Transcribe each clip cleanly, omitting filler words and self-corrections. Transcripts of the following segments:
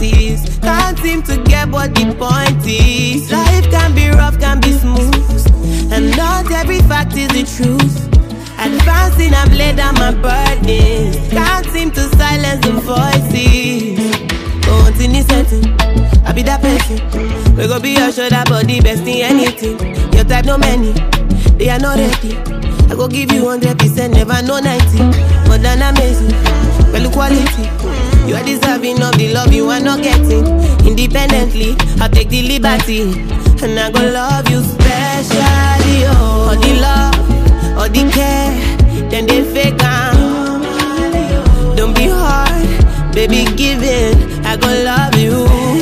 choices. Can't seem to get what the point is. Life can be rough, can be smooth, and not every fact is the truth. Advancing, I've laid down my burdens. Can't seem to silence the voices. Go on to the setting, I be that person. We gon' be your shoulder, but the best in anything. Your type no many, they are not ready. I go give you 100%, never no 90. More than amazing, well quality. You are deserving of the love you are not getting. Independently, I'll take the liberty, and I go love you specially. Oh, all the love, all the care, then they fake out. Don't be hard, baby, give it. I go love you.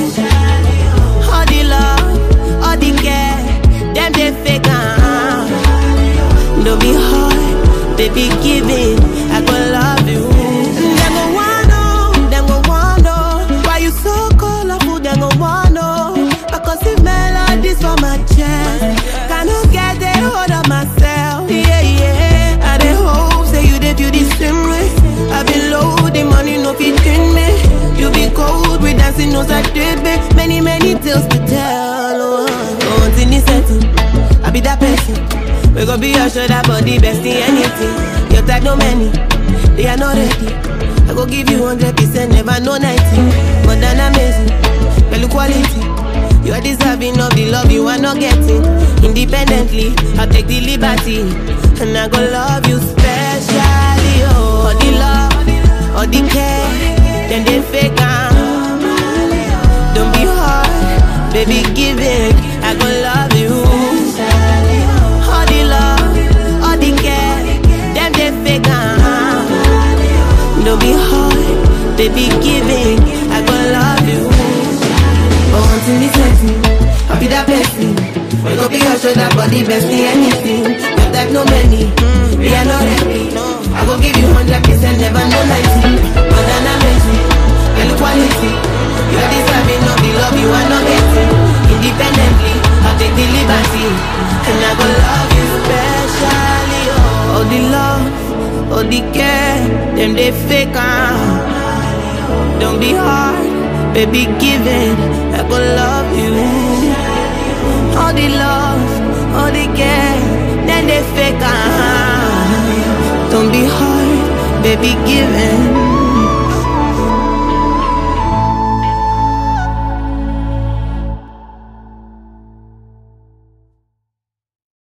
All the love, all the care, them they fake out. Don't be hard, baby, give it. I go love you. Them go wanna know why you so colorful. Them go wanna know because the melodies from my chest. Cannot get a hold of myself. Yeah, yeah. I dey hope say you dey feel the same way. I been low, the money no fit in me. You be cold, we dancing no side baby. Many tales to tell. Oh, in the setting, I be that person. We gon' be your shoulder, but the best in anything. Your type no many, they are not ready. I go give you 100%, never no 90. More than amazing, well quality. You are deserving of the love you are not getting. Independently, I'll take the liberty, and I go love you specially. Oh, all the love, all the care, then they fake out. Don't be hard, baby, give it. I go love you. All the love, all the care, them they fake out. Don't be hard, baby, give it. I go love you. But until this setting, I'll be that person. We gon' be your shoulder, but the best in anything. Your type no many, we are not ready. I gon' give you 100%, never no 90. More than amazing, well quality. You are deserving of the love you are not getting. Independently, I'll take the liberty, and I gon' love you specially. Oh, all the love, all the care, them they fake out. Don't be hard, baby, give it. I gon' love you. All the love, all the care, then they fake out. Don't be hard, baby, give it.